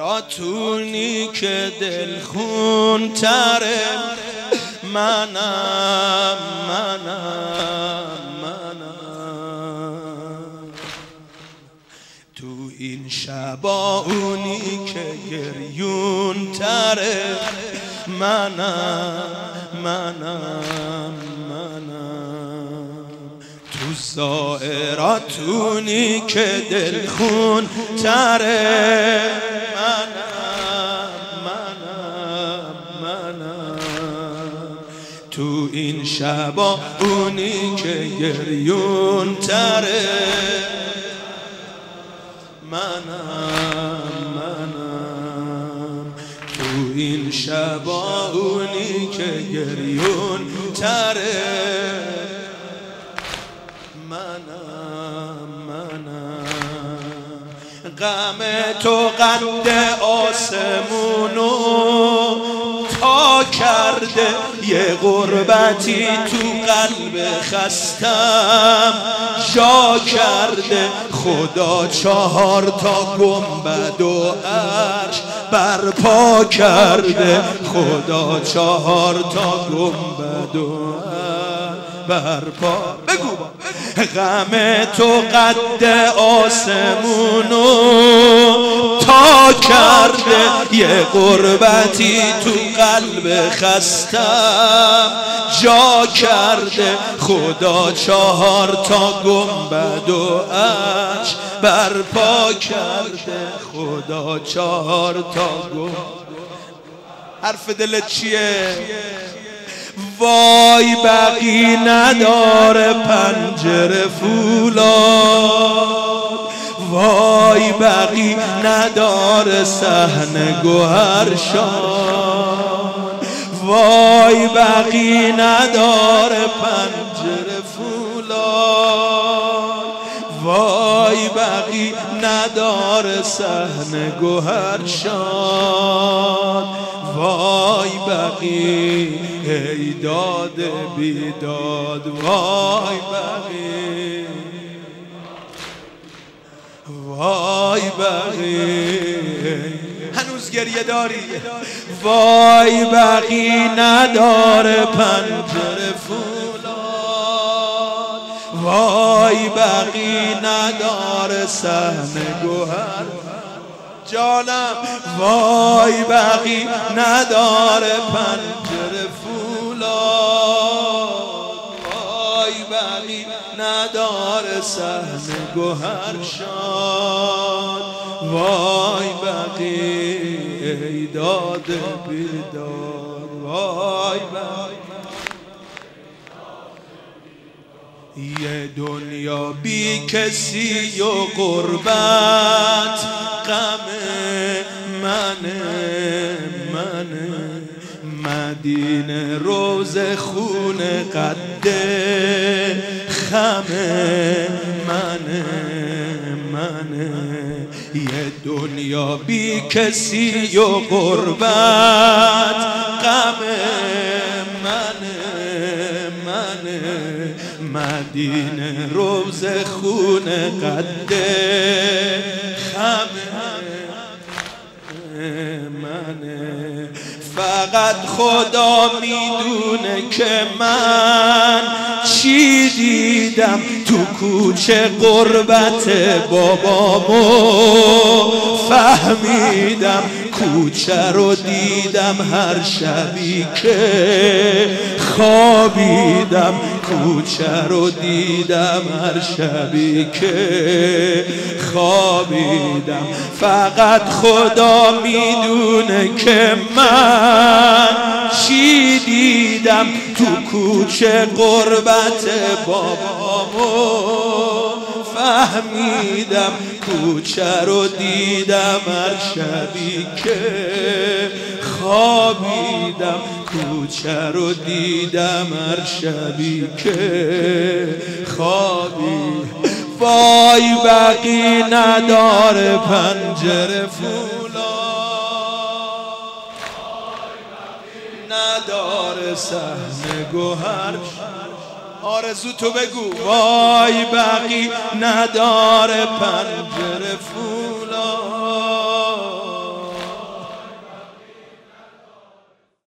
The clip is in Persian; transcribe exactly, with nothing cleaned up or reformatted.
راتونی که دل خون تره منم منم منم تو این شبا اونی که گریون تره منم منم منم تو زائراتونی که دل خون تره منم منم منم تو این شبا اونی که گریون تره منم منم تو این شبا اونی که گریون تره منم منم غم تو قد آسمونو تا کرده یه غربتی تو قلب خستم جا کرده خدا چهار تا گنبد و عرش برپا کرده خدا چهار تا گنبد و عرش برپا بگو غم تو قد آسمونو تا کرده یه غربتی تو قلب خستم جا کرده خدا چهار تا گنبد و عرش برپا کرده خدا چهار تا گنبد. حرف دلت چیه؟ وای بقی نداره پنجره فولاد وای بقی نداره صحن گوهرشان وای بقی نداره پنجره فولاد وای بقی نداره صحن گوهرشان وای بقی ای داد بیداد وای بقی وای بقی هنوز گریه داری وای بقی نداره پنجره فولاد وای بقی نداره صحن گوهر جانم وای بقی نداره پنجره فولاد وای بقی نداره صحن گوهرشان وای بقی ای داد بیداد وای بقی یه دنیا بی کسی و غربت غم منه منه مدینه روز خون قده خمه منه منه یه دنیا بی کسی و غربت غم منه منه مدینه روز خون قده خمه منه فقط خدا میدونه که من چی دیدم تو کوچه غربت بابامو فهمیدم کوچه رو دیدم هر شبی که خوابیدم کوچه رو دیدم هر شبی که خوابیدم فقط خدا میدونه که من چی دیدم تو کوچه غربت بابامو فهمیدم کوچه رو دیدم هر شبی که خوابیدم کوچه رو دیدم هر شبی که خوابیدم وای بقی نداره پنجره فولاد نداره صحن گوهر آرزو تو بگو وای بقی نداره پنجره فولاد